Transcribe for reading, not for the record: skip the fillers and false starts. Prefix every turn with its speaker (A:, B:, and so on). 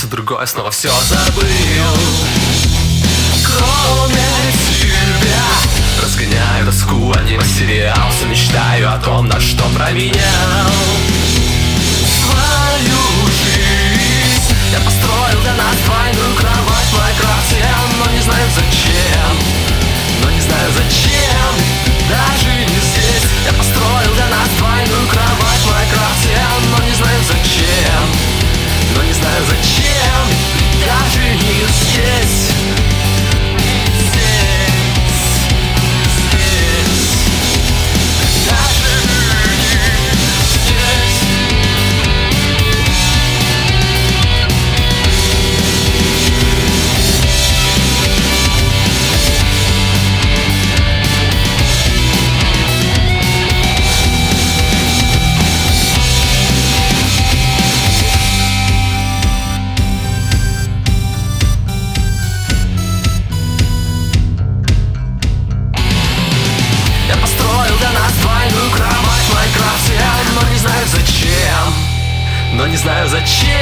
A: другой снова все забыл. Кроме тебя разгоняю тоску, аниме-сериал. Все мечтаю о том, на что променял свою жизнь. Я построил для нас двойную кровать в Майнкрафте, но не знаю зачем, но не знаю зачем, даже не здесь. Я построил для нас двойную кровать в Майнкрафте, но не знаю зачем, но не знаю зачем, даже не здесь. Но не знаю зачем,